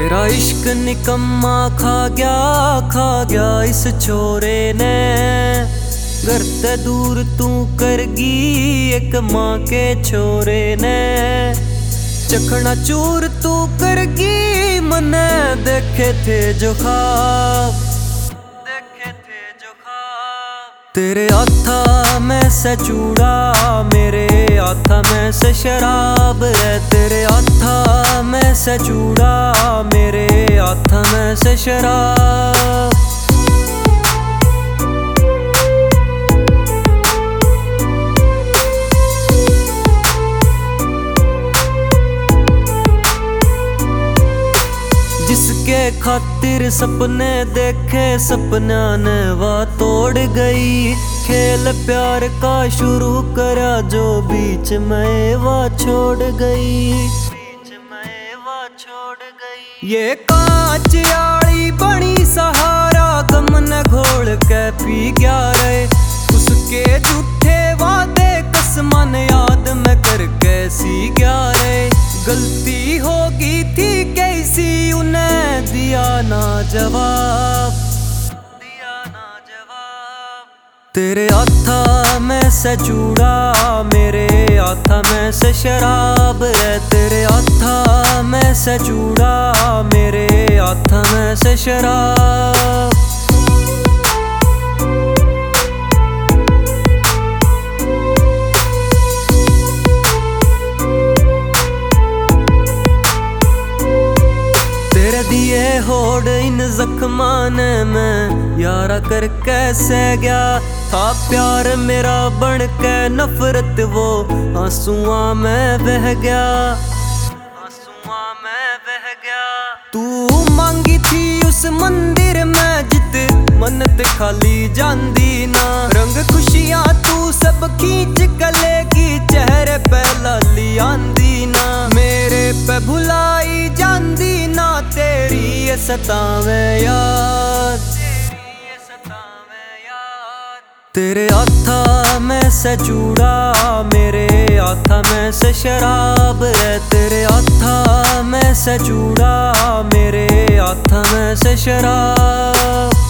तेरा इश्क निकम्मा खा गया इस छोरे ने। घर ते दूर तू करगी एक माँ के छोरे ने। चखना चूर तू करगी मने देखे थे जो ख्वाब, तेरे हाथा में से चूड़ा मेरे हाथा में से शराब है। तेरे हाथा में से चूड़ा मेरे हाथा में से शराब। जिसके खातिर सपने देखे सपना ने वह तोड़ गई। खेल प्यार का शुरू करा जो बीच में वह छोड़ गई। ये कांच आड़ी बड़ी सहारा गम न घोल के पी गया रे। उसके झूठे वादे कसमन याद में कर कैसी गया रे। गलती होगी थी कैसी उन्हें दिया ना जवाब। तेरे हाथा में से चूड़ा मेरे हाथा में से शराब है। तेरे हाथा में से चूड़ा मेरे हाथा में से शराब। दिए होड़ इन जख्मान में यारा कर कैसे गया था। प्यार मेरा बन के नफरत वो आंसुआ में बह गया। तू मांगी थी उस मंदिर में जित मन्नत खाली जांदी ना। रंग खुशियां तू सब खींच गलेगी चेहरे पे लाली आंदी ना। मेरे पे भुलाई जांदी ना तेरी ये सतावे याद। तेरे हाथा में से चूड़ा मेरे हाथा में से शराब है। तेरे हाथा में से चूड़ा मेरे हाथा में से शराब।